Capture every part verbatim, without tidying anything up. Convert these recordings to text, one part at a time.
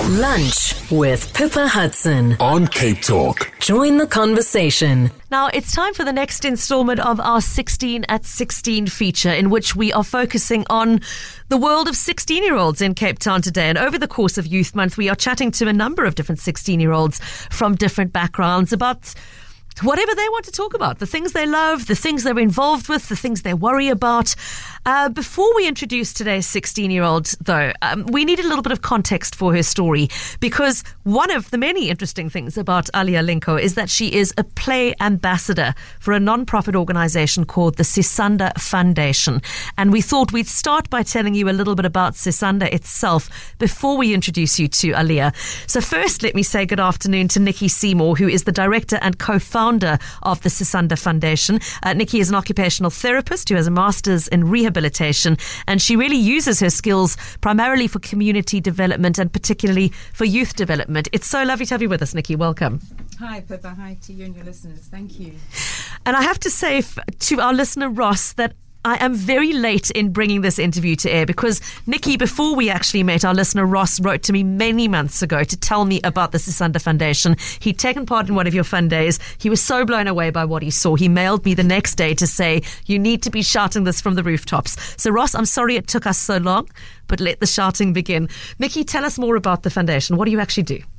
Lunch with Pippa Hudson on Cape Talk. Join the conversation. Now, it's time for the next installment of our sixteen at sixteen feature, in which we are focusing on the world of sixteen-year-olds in Cape Town today. And over the course of Youth Month, we are chatting to a number of different sixteen-year-olds from different backgrounds about whatever they want to talk about, the things they love, the things they're involved with, the things they worry about. Uh, before we introduce today's sixteen-year-old, though, um, we needed a little bit of context for her story, because one of the many interesting things about Alia Linko is that she is a play ambassador for a non-profit organization called the Sisanda Foundation. And we thought we'd start by telling you a little bit about Sisanda itself before we introduce you to Alia. So first, let me say good afternoon to Nikki Seymour, who is the director and co-founder of the Sisanda Foundation. Uh, Nikki is an occupational therapist who has a master's in rehabilitation, and she really uses her skills primarily for community development and particularly for youth development. It's so lovely to have you with us, Nikki. Welcome. Hi, Pippa. Hi to you and your listeners. Thank you. And I have to say f- to our listener, Ross, that I am very late in bringing this interview to air because, Nikki, before we actually met, our listener Ross wrote to me many months ago to tell me about the Sisanda Foundation. He'd taken part in one of your fun days. He was so blown away by what he saw. He mailed me the next day to say, you need to be shouting this from the rooftops. So, Ross, I'm sorry it took us so long, but let the shouting begin. Nikki, tell us more about the foundation. What do you actually do?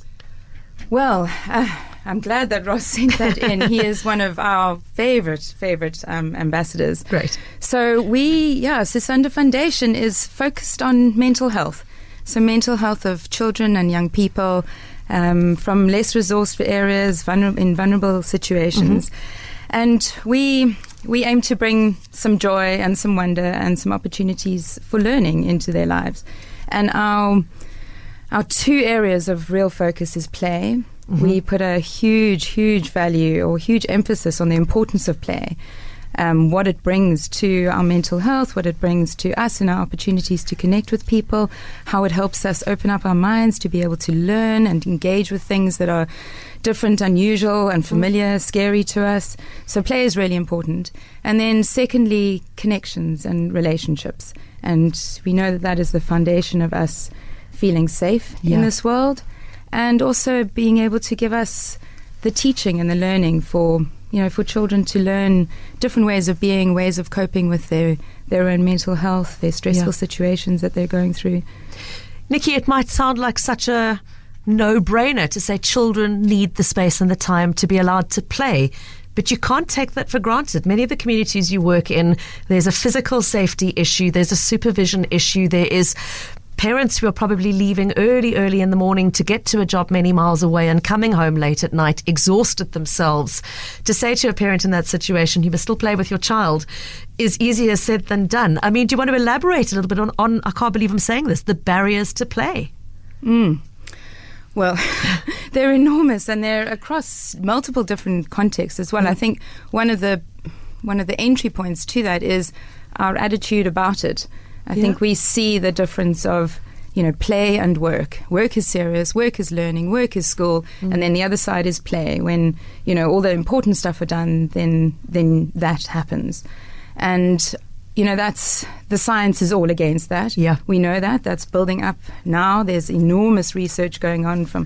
Well, uh, I'm glad that Ross sent that in. He is one of our favorite, favorite um, ambassadors. Great. So we, yeah, Sisanda Foundation is focused on mental health. So mental health of children and young people um, from less resourced areas, vulner- in vulnerable situations. Mm-hmm. And we we aim to bring some joy and some wonder and some opportunities for learning into their lives. And our Our two areas of real focus is play. Mm-hmm. We put a huge, huge value or huge emphasis on the importance of play, um, what it brings to our mental health, what it brings to us and our opportunities to connect with people, how it helps us open up our minds to be able to learn and engage with things that are different, unusual and familiar, mm-hmm. scary to us. So play is really important. And then secondly, connections and relationships. And we know that that is the foundation of us feeling safe yeah. in this world, and also being able to give us the teaching and the learning for, you know, for children to learn different ways of being, ways of coping with their, their own mental health, their stressful yeah. situations that they're going through. Nikki, it might sound like such a no-brainer to say children need the space and the time to be allowed to play, but you can't take that for granted. Many of the communities you work in, there's a physical safety issue, there's a supervision issue, there is parents who are probably leaving early, early in the morning to get to a job many miles away and coming home late at night, exhausted themselves. To say to a parent in that situation, you must still play with your child, is easier said than done. I mean, do you want to elaborate a little bit on, on I can't believe I'm saying this, the barriers to play? Mm. Well, they're enormous, and they're across multiple different contexts as well. Mm. I think one of the one of the entry points to that is our attitude about it. I yeah. think we see the difference of, you know, play and work. Work is serious, work is learning, work is school, mm. and then the other side is play. When, you know, all the important stuff are done, then then that happens. And, you know, that's, the science is all against that. Yeah. We know that. That's building up now. There's enormous research going on from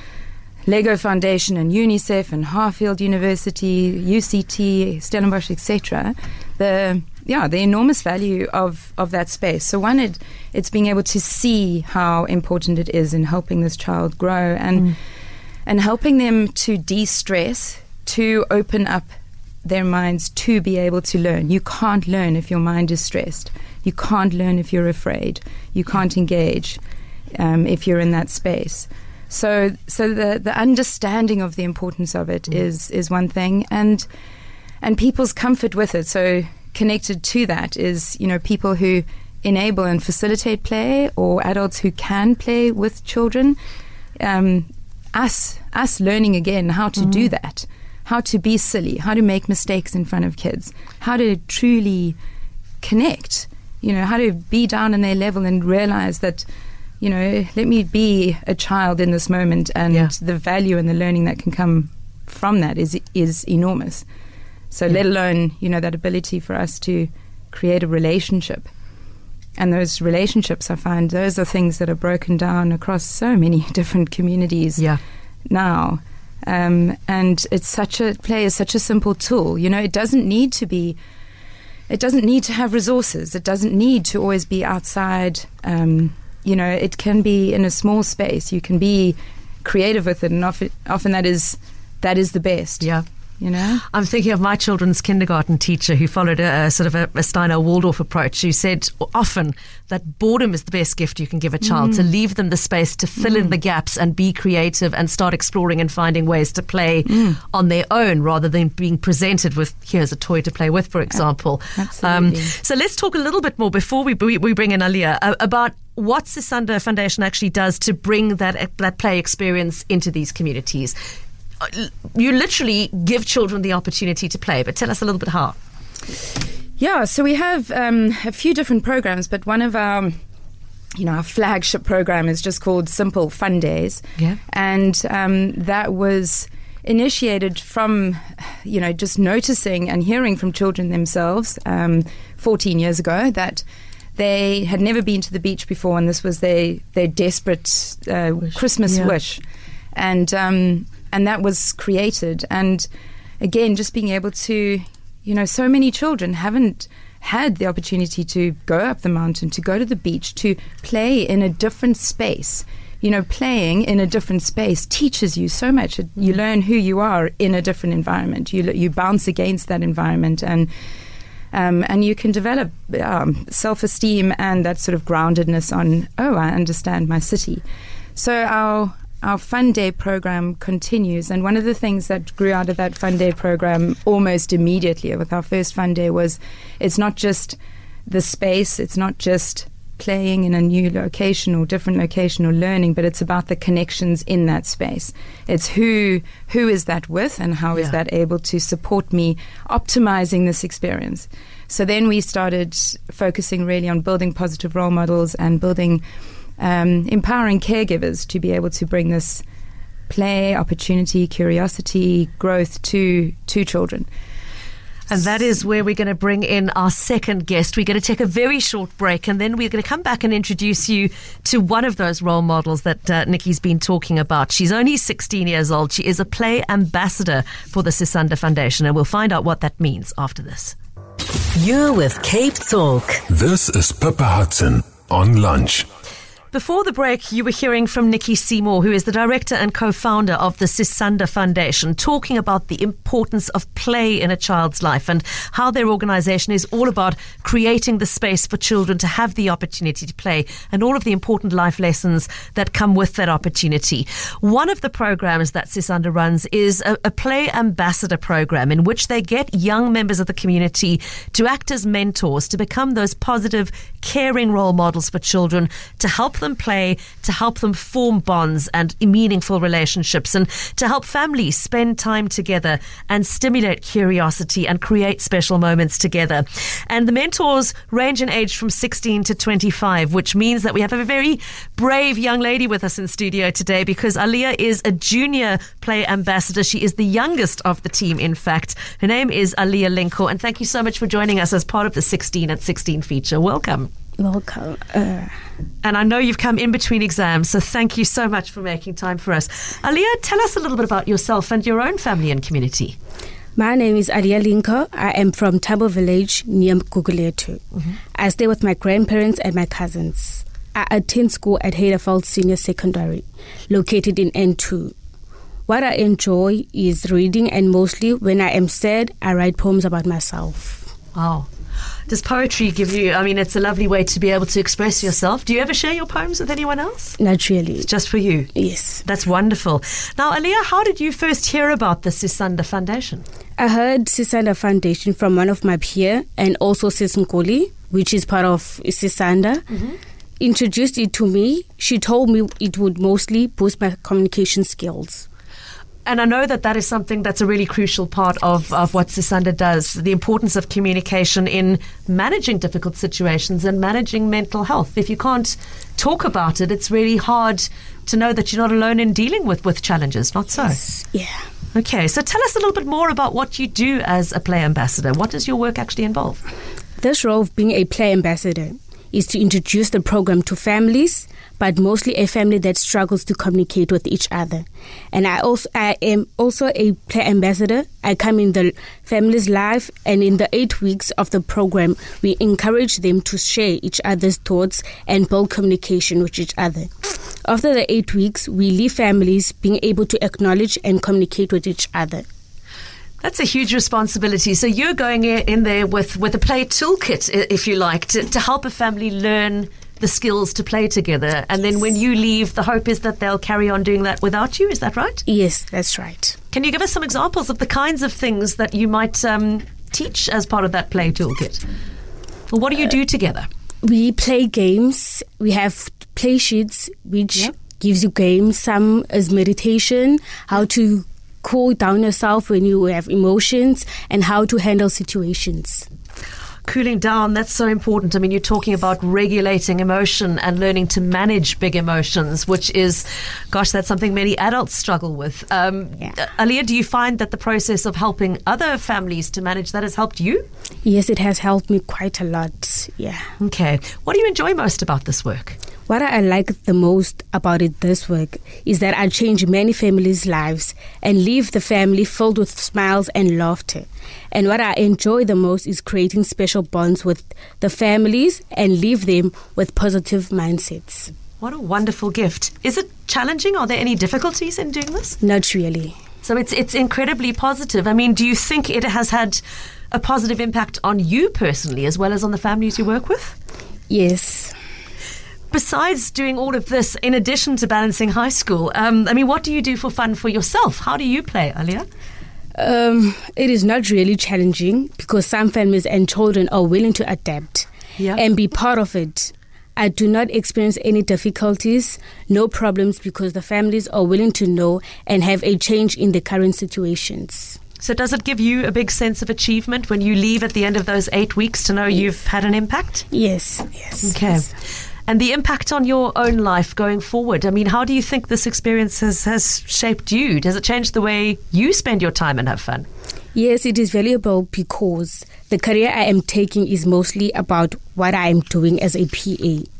Lego Foundation and UNICEF and Harfield University, U C T, Stellenbosch, et cetera. The Yeah, the enormous value of, of that space. So one, it, it's being able to see how important it is in helping this child grow and mm. and helping them to de-stress, to open up their minds to be able to learn. You can't learn if your mind is stressed. You can't learn if you're afraid. You can't engage um, if you're in that space. So so the, the understanding of the importance of it mm. is is one thing, and and people's comfort with it. So connected to that is, you know, people who enable and facilitate play, or adults who can play with children. Um, us, us learning again how to mm. do that, how to be silly, how to make mistakes in front of kids, how to truly connect, you know, how to be down on their level and realize that, you know, let me be a child in this moment, and yeah. the value and the learning that can come from that is is enormous. So yeah. let alone, you know, that ability for us to create a relationship and those relationships, I find those are things that are broken down across so many different communities Yeah. now. Um, and it's such a play is such a simple tool. You know, it doesn't need to be. It doesn't need to have resources. It doesn't need to always be outside. Um, you know, it can be in a small space. You can be creative with it, and often, often that is that is the best. Yeah. You know? I'm thinking of my children's kindergarten teacher who followed a, a sort of a, a Steiner Waldorf approach, who said often that boredom is the best gift you can give a child, Mm. to leave them the space to fill in the gaps and be creative and start exploring and finding ways to play Mm. on their own, rather than being presented with, here's a toy to play with, for example. Absolutely. so let's talk a little bit more before we, we, we bring in Aliyah uh, about what Sisanda Foundation actually does to bring that that play experience into these communities. You literally give children the opportunity to play, but tell us a little bit how. Yeah, so we have um, a few different programs, but one of our, you know, our flagship program is just called Simple Fun Days. Yeah. And um, that was initiated from, you know, just noticing and hearing from children themselves um, fourteen years ago that they had never been to the beach before, and this was their, their desperate uh, Christmas Yeah. wish. And um, and that was created. And again, just being able to, you know, so many children haven't had the opportunity to go up the mountain, to go to the beach, to play in a different space. You know, playing in a different space teaches you so much. It, you learn who you are in a different environment. You you bounce against that environment, and um, and you can develop um, self-esteem and that sort of groundedness on, oh, I understand my city. So our Our Fun Day program continues, and one of the things that grew out of that Fun Day program almost immediately with our first Fun Day was it's not just the space, it's not just playing in a new location or different location or learning, but it's about the connections in that space. It's who who is that with, and how is Yeah. that able to support me optimizing this experience. So then we started focusing really on building positive role models and building Um, empowering caregivers to be able to bring this play, opportunity, curiosity, growth to to children. And that is where we're going to bring in our second guest. We're going to take a very short break, and then we're going to come back and introduce you to one of those role models that uh, Nikki's been talking about. She's only sixteen years old. She is a play ambassador for the Sisanda Foundation, and we'll find out what that means after this. You're with Cape Talk. This is Pippa Hudson on Lunch. Before the break, you were hearing from Nikki Seymour, who is the director and co-founder of the Sisanda Foundation, talking about the importance of play in a child's life and how their organization is all about creating the space for children to have the opportunity to play and all of the important life lessons that come with that opportunity. One of the programs that Sisanda runs is a, a play ambassador program in which they get young members of the community to act as mentors, to become those positive, caring role models for children, to help them play, to help them form bonds and meaningful relationships, and to help families spend time together and stimulate curiosity and create special moments together. And the mentors range in age from sixteen to twenty-five, which means that we have a very brave young lady with us in studio today, because Aliyah is a junior play ambassador. She is the youngest of the team, in fact. Her name is Aliyah Linko, and thank you so much for joining us as part of the sixteen at sixteen feature. Welcome. Welcome. Uh, And I know you've come in between exams, so thank you so much for making time for us. Aliyah, tell us a little bit about yourself and your own family and community. my name is Aliyah Linko. I am from Tambo Village near Guguletu. Mm-hmm. I stay with my grandparents and my cousins. I attend school at Hayterveld Senior Secondary, located in N two. What I enjoy is reading, and mostly when I am sad, I write poems about myself. Wow. Does poetry give you, I mean, it's a lovely way to be able to express yourself. Do you ever share your poems with anyone else? Not really. Just for you? Yes. That's wonderful. Now, Aliyah, how did you first hear about the Sisanda Foundation? I heard Sisanda Foundation from one of my peers, and also Sis Nkoli, which is part of Sisanda. Mm-hmm. Introduced it to me. She told me it would mostly boost my communication skills. And I know that that is something that's a really crucial part of, of what Sisanda does, the importance of communication in managing difficult situations and managing mental health. If you can't talk about it, it's really hard to know that you're not alone in dealing with, with challenges, not so? Yes. Yeah. Okay, so tell us a little bit more about what you do as a play ambassador. What does your work actually involve? This role of being a play ambassador is to introduce the program to families, but mostly a family that struggles to communicate with each other. And I also I am also a play ambassador. I come in the family's life, and in the eight weeks of the program, we encourage them to share each other's thoughts and build communication with each other. After the eight weeks, we leave families being able to acknowledge and communicate with each other. That's a huge responsibility. So you're going in there with, with a play toolkit, if you like, to, to help a family learn the skills to play together. And yes. Then when you leave, the hope is that they'll carry on doing that without you. Is that right? Yes, that's right. Can you give us some examples of the kinds of things that you might um, teach as part of that play toolkit? Well, what do you do together? We play games. We have play sheets, which yep. gives you games. Some is meditation, how to cool down yourself when you have emotions, and how to handle situations. Cooling down, that's so important. I mean, you're talking about regulating emotion and learning to manage big emotions, which is, gosh, that's something many adults struggle with. Um, yeah. Aliyah, do you find that the process of helping other families to manage that has helped you? Yes, it has helped me quite a lot, yeah. Okay. What do you enjoy most about this work? What I like the most about it, this work, is that I change many families' lives and leave the family filled with smiles and laughter. And what I enjoy the most is creating special bonds with the families and leave them with positive mindsets. What a wonderful gift. Is it challenging? Are there any difficulties in doing this? Not really. So it's it's incredibly positive. I mean, do you think it has had a positive impact on you personally as well as on the families you work with? Yes. Besides doing all of this, in addition to balancing high school, um, I mean, what do you do for fun for yourself? How do you play, Aliyah? Um, it is not really challenging because some families and children are willing to adapt yeah. and be part of it. I do not experience any difficulties, no problems, because the families are willing to know and have a change in the current situations. So does it give you a big sense of achievement when you leave at the end of those eight weeks to know you've had an impact? Yes, yes. Okay. Yes. And the impact on your own life going forward, I mean, how do you think this experience has, has shaped you? Does it change the way you spend your time and have fun? Yes, it is valuable because the career I am taking is mostly about what I am doing as a P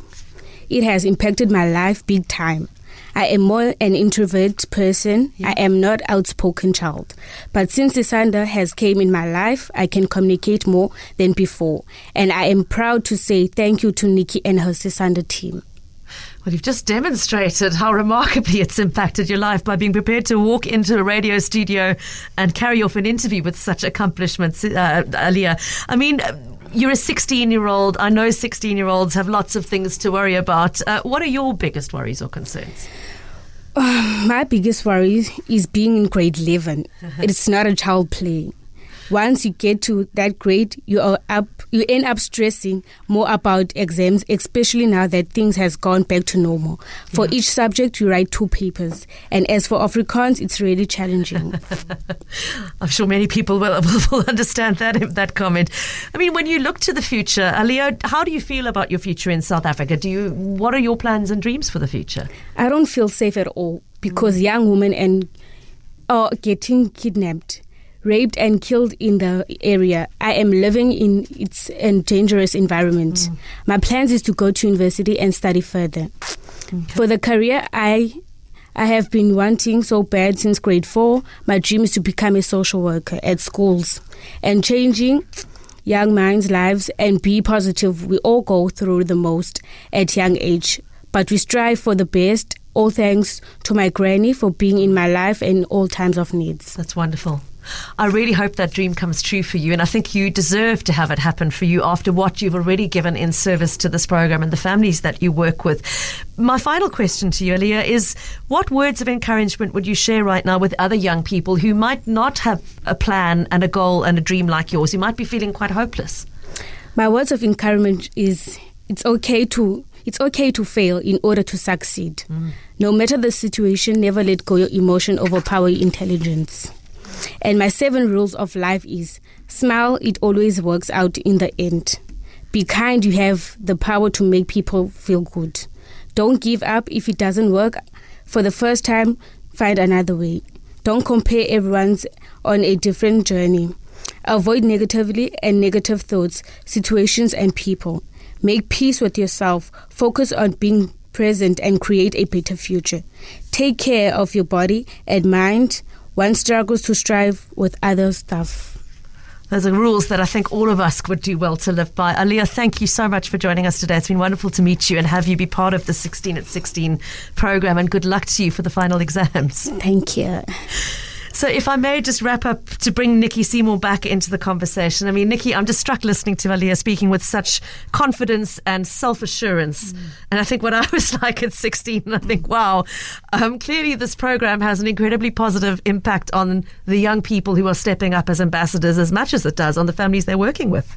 A. It has impacted my life big time. I am more an introvert person. Yeah. I am not outspoken child. But since Sisanda has came in my life, I can communicate more than before. And I am proud to say thank you to Nikki and her Sisanda team. Well, you've just demonstrated how remarkably it's impacted your life by being prepared to walk into a radio studio and carry off an interview with such accomplishments, uh, Aliyah. I mean, you're a sixteen-year-old. I know sixteen-year-olds have lots of things to worry about. Uh, what are your biggest worries or concerns? Uh, my biggest worry is being in grade eleven. It's not a child play. Once you get to that grade, you are up. You end up stressing more about exams, especially now that things has gone back to normal. For yeah. each subject, you write two papers, and as for Afrikaans, it's really challenging. I'm sure many people will, will understand that that comment. I mean, when you look to the future, Aliyah, how do you feel about your future in South Africa? Do you? What are your plans and dreams for the future? I don't feel safe at all because mm. young women and are getting kidnapped, raped and killed in the area. I am living in it's a dangerous environment. Mm. My plans is to go to university and study further. Okay. For the career I I have been wanting so bad since grade four. My dream is to become a social worker at schools and changing young minds' lives and be positive. We all go through the most at young age, but we strive for the best. All thanks to my granny for being in my life in all times of needs. That's wonderful. I really hope that dream comes true for you, and I think you deserve to have it happen for you after what you've already given in service to this program and the families that you work with. My final question to you, Aliyah, is what words of encouragement would you share right now with other young people who might not have a plan and a goal and a dream like yours, who might be feeling quite hopeless? My words of encouragement is it's okay to It's okay to fail in order to succeed. Mm. No matter the situation, never let go your emotion overpower your intelligence. And my seven rules of life is smile, it always works out in the end. Be kind, you have the power to make people feel good. Don't give up if it doesn't work. For the first time, find another way. Don't compare, everyone's on a different journey. Avoid negatively and negative thoughts, situations and people. Make peace with yourself. Focus on being present and create a better future. Take care of your body and mind. One struggles to strive with other stuff. Those are rules that I think all of us would do well to live by. Aliyah, thank you so much for joining us today. It's been wonderful to meet you and have you be part of the sixteen at sixteen program, and good luck to you for the final exams. Thank you. So if I may just wrap up to bring Nikki Seymour back into the conversation. I mean, Nikki, I'm just struck listening to Aliyah speaking with such confidence and self-assurance. Mm. And I think what I was like at sixteen, I think, wow, um, clearly this program has an incredibly positive impact on the young people who are stepping up as ambassadors as much as it does on the families they're working with.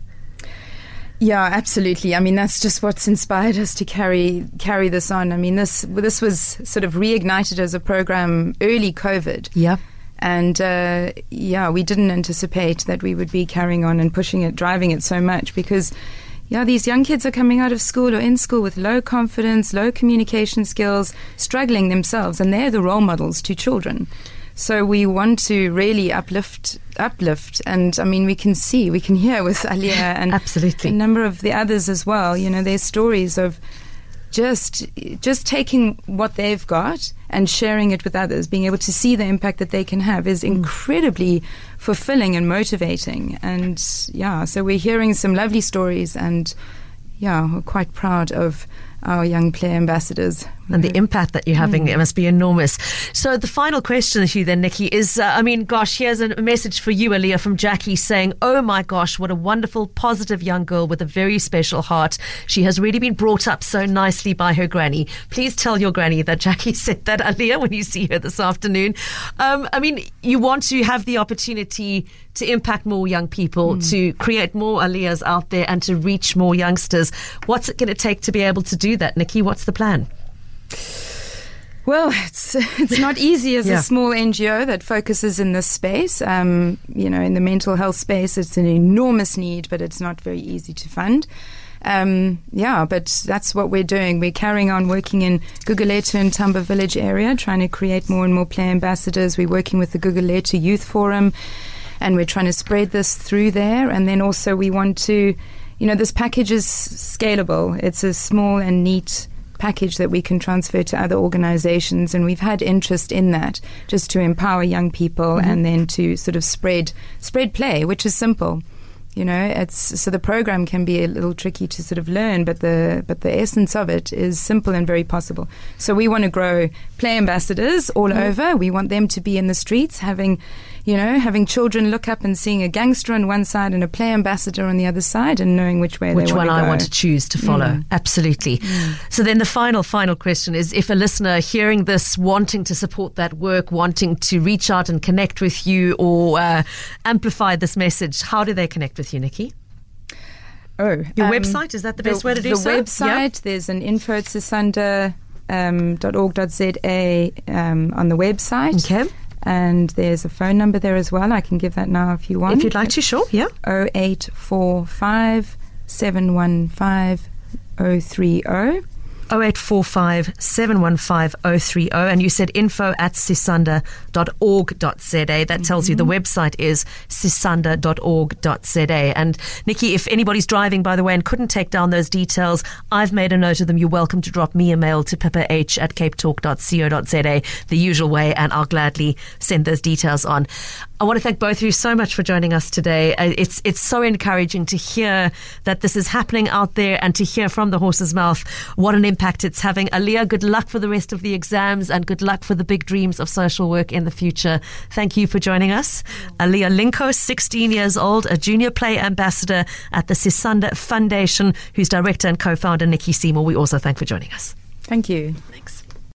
Yeah, absolutely. I mean, that's just what's inspired us to carry carry this on. I mean, this this was sort of reignited as a program early COVID. Yeah. And, uh, yeah, we didn't anticipate that we would be carrying on and pushing it, driving it so much because, yeah, these young kids are coming out of school or in school with low confidence, low communication skills, struggling themselves, and they're the role models to children. So we want to really uplift, uplift. And, I mean, we can see, we can hear with Aliyah and Absolutely. a number of the others as well. You know, their stories of just just taking what they've got and sharing it with others, being able to see the impact that they can have is incredibly fulfilling and motivating. And yeah, so we're hearing some lovely stories, and yeah, we're quite proud of our young player ambassadors. And the impact that you're having, mm. it must be enormous. So the final question to you then, Nikki, is, uh, I mean, gosh, here's a message for you, Aliyah, from Jackie saying, oh my gosh, what a wonderful, positive young girl with a very special heart. She has really been brought up so nicely by her granny. Please tell your granny that Jackie said that, Aliyah, when you see her this afternoon. Um, I mean, you want to have the opportunity to impact more young people, mm. to create more Aliyahs out there and to reach more youngsters. What's it going to take to be able to do that, Nikki? What's the plan? Well, it's it's not easy as yeah. a small N G O that focuses in this space. Um, you know, in the mental health space, it's an enormous need, but it's not very easy to fund. Um, yeah, but that's what we're doing. We're carrying on working in Gugulethu and Tambo Village area, trying to create more and more player ambassadors. We're working with the Gugulethu Youth Forum, and we're trying to spread this through there. And then also we want to, you know, this package is scalable. It's a small and neat package that we can transfer to other organizations, and we've had interest in that just to empower young people mm-hmm. and then to sort of spread spread play, which is simple. You know, it's so the program can be a little tricky to sort of learn, but the but the essence of it is simple and very possible. So we want to grow play ambassadors all mm-hmm. over. We want them to be in the streets having, you know, having children look up and seeing a gangster on one side and a play ambassador on the other side, and knowing which way which they want one to go. I want to choose to follow. Mm. Absolutely. Mm. So then the final, final question is, if a listener hearing this, wanting to support that work, wanting to reach out and connect with you or uh, amplify this message, how do they connect with you, Nikki? Oh, Your um, website, is that the best the, way to do the so? The website, yeah. There's an info at sisanda dot org dot za um, on the website. Okay. And there's a phone number there as well. I can give that now if you want. If you'd like to, sure, yeah. oh eight four five, seven one five, oh three oh. oh eight four five, seven one five, oh three oh. And you said info at sisanda dot org dot za. That mm-hmm. tells you the website is sisanda dot org dot za. And Nikki, if anybody's driving, by the way, and couldn't take down those details, I've made a note of them. You're welcome to drop me a mail to pippa h at cape talk dot co dot za, the usual way, and I'll gladly send those details on. I want to thank both of you so much for joining us today. It's it's so encouraging to hear that this is happening out there and to hear from the horse's mouth what an impact it's having. Aliyah, good luck for the rest of the exams and good luck for the big dreams of social work in the future. Thank you for joining us. Aliyah Linko, sixteen years old, a junior play ambassador at the Sisanda Foundation, whose director and co-founder, Nikki Seymour, we also thank for joining us. Thank you. Thanks.